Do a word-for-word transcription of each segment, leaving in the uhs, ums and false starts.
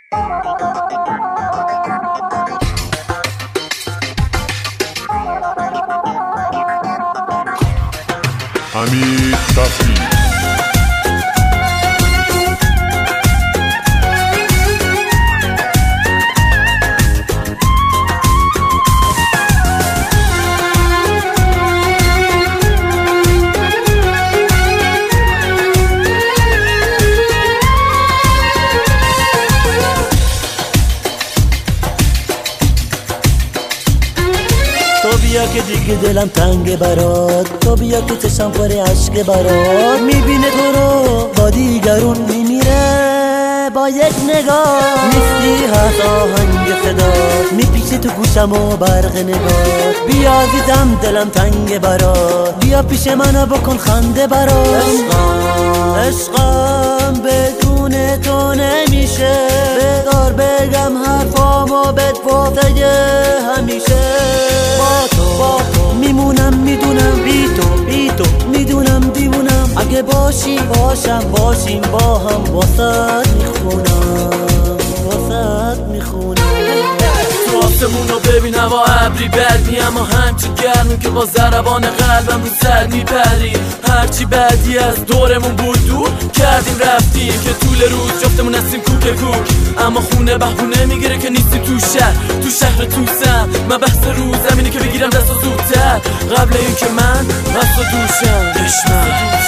حمید صفی تو بیا که دیگه دلم تنگ برات، تو بیا که چشم پر عشق برات، میبینه تو رو با دیگرون میمیره با یک نگاه، نیستی هست آهنگ صدا میپیچه تو گوشم و برق نگاه. بیا عزیزم دلم تنگ برات، بیا پیش منو بکن خنده برات. عشقم عشقم بدون تو نمیشه، بذار بگم حرفامو بهت واسه همیشه. با تو, با تو میمونم میدونم، بی تو بی تو میدونم دیوونم. اگه باشی باشم باشیم با هم، واسط میخونم واسط میخونم. تو آسمون رو ببین هوا ابری بردی، اما همچی گرمی که با ضربان قلبم رو سر میپری. هرچی بعدی از دورمون بود دور کردیم رفتیم، که طول روز جفتمون هستیم کوک کوک. اما خونه بهونه میگیره که نیستی تو شهر، تو شهر توسم. من بحث روز زمینی که بگیرم دست و زودتر، قبل این که من دست و دوشم دشمن.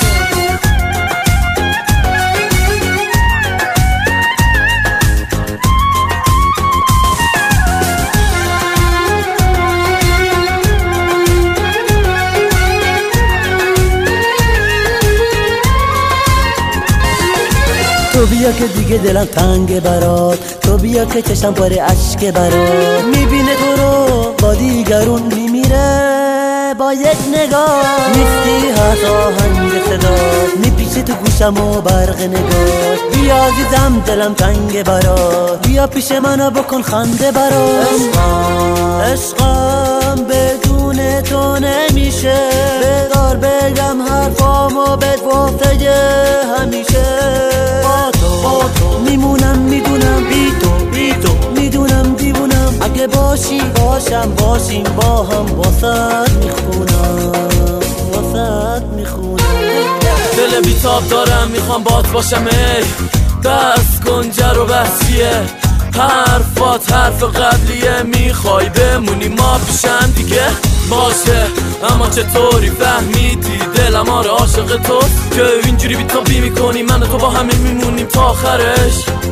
تو بیا که دیگه دلم تنگ برات، تو بیا که چشم پر عشق برات، میبینه تو رو با دیگرون میمیره با یک نگاه. نیستی هست آهنگ صدا میپیچه تو گوشم و برق نگاه. بیا عزیزم دلم تنگ برات، بیا پیش منو بکن خنده برات. عشقم عشقم بدون تو نمیشه، بذار بگم حرفامو بهت واسه همیشه. با تو میمونم میدونم، بی تو بی تو میدونم دیوونم. اگه باشی باشم باشیم با هم، واسط میخونم واسط میخونم. دل بیتاب دارم میخوام بات باشم، ای بس کن جر و بحثیه. حرفات حرف قبلیه، میخوای بمونی ما پیشم دیگه باشه. اما چطوری فهمیدی دلم آره عاشق تو، که اینجوری بیتابی میکنی من و تو با همه میمونیم تا آخرش.